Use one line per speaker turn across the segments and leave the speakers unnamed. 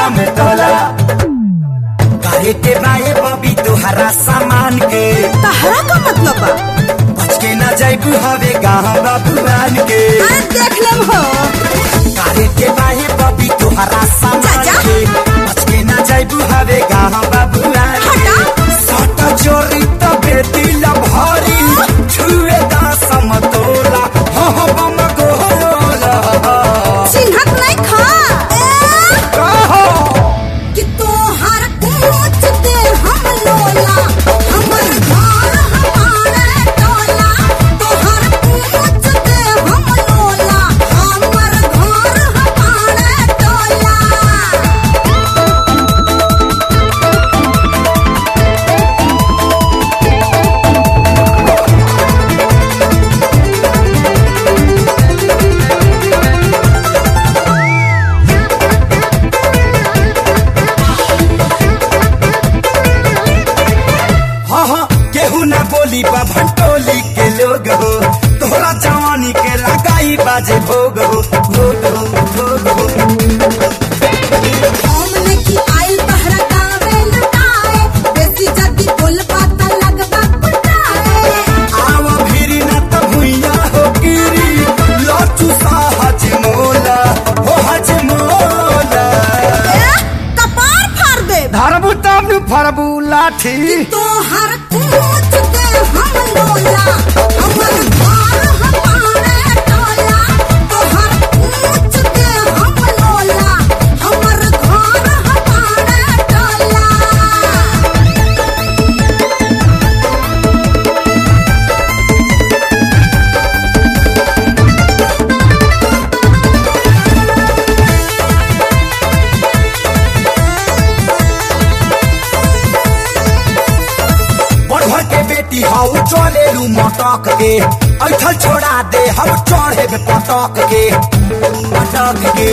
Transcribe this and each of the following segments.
में तोला काहे के बाए बबी तोहरा सामान के
तहरा का मतलब बा
बच के ना जाइबू हवे गाँव बाबुआन के
अरे देख लेम हो
काहे के बाए बबी तोहरा सामान
चाचा।
के बच के ना जाइबू हवे गाँव बाबुआन के
हटा।
सट चोरी तबे दिल भरी छुए दा समतोला हो बम गोला
चिन्हत नहीं खा
कहो
कि तोहर पूछ दे हम लोला हमर घर हमारे टोला तोहर पूछ दे हम लोला हमर घर हमारे टोला
हाँ हाँ केहू ना बोली बा भंटोली के लोग हो तोहरा जवानी के लगाई बाजे भोग हो भोग हो भोग हो
हमने की आइल तहरा गावे लटाए बेसी जदी बोल बात लगबा कुटाए
आवा भिरी ना त भुइया हो गिरी लाचू सा हजमोला हो हजमोला
कपार फाड़ दे
धरबू तब फरबू लाठी
तोहर पूछ दे हम लोला हमर घर हमारे टोला तोहर पूछ दे हम लोला हमर घर हमारे टोला
बढ़ के बेटी हाउ चले लू मटक के ऐठल छोड़ा दे हम चढ़े पटक के पटक के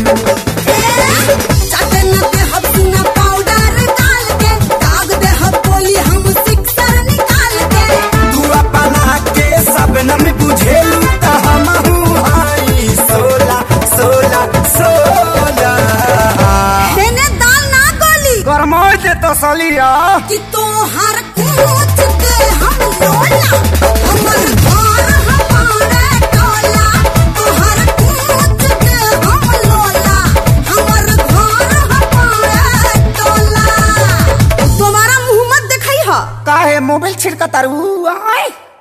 चाटे न दे हम सुना पाउडर डाल के दाग दे हम बोली हम सिक्सर निकाल के
तू अपना के सबनम बुझेलू त हमहू हाई सोला सोला सोला
देने दाल ना गोली
गरमाई दे तो सलिया
कि तोहर पूछ दे हम लोला हमर घर हमारे टोला तोहर पूछ दे हम लोला हमर घर हमारे टोला तुम्हारा मुंह मत दिखाई हा
काहे मोबाइल छिड़का तारू आए